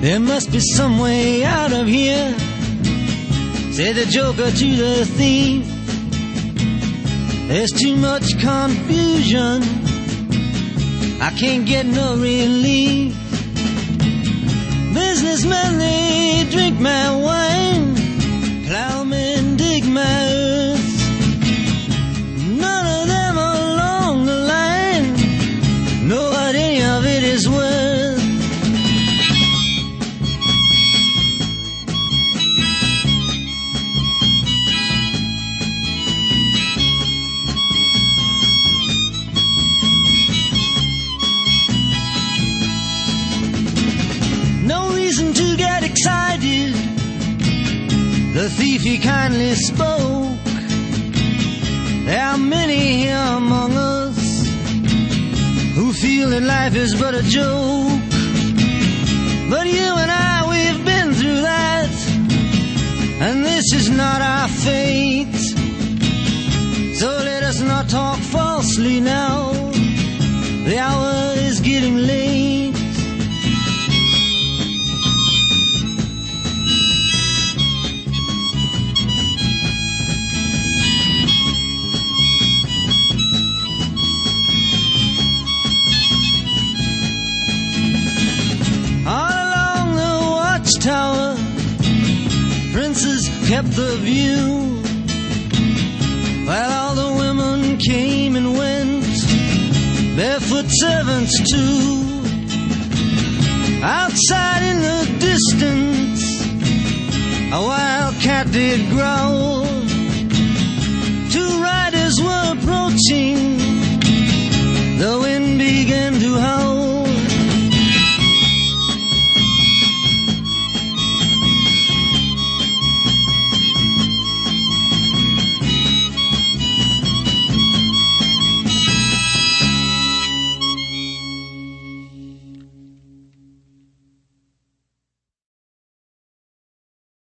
There must be some way out of here, said the joker to the thief. There's too much confusion, I can't get no relief. Businessmen, they drink my wine, plowmen dig my earth. None of them along the line know what any of it is worth. No reason to get excited, the thief he kindly spoke. There are many here among us who feel that life is but a joke. But you and I, we've been through that, and this is not our fate. So let us not talk falsely now, the hour is getting late. Tower, princes kept the view, while all the women came and went, barefoot servants too. Outside in the distance, a wild cat did growl.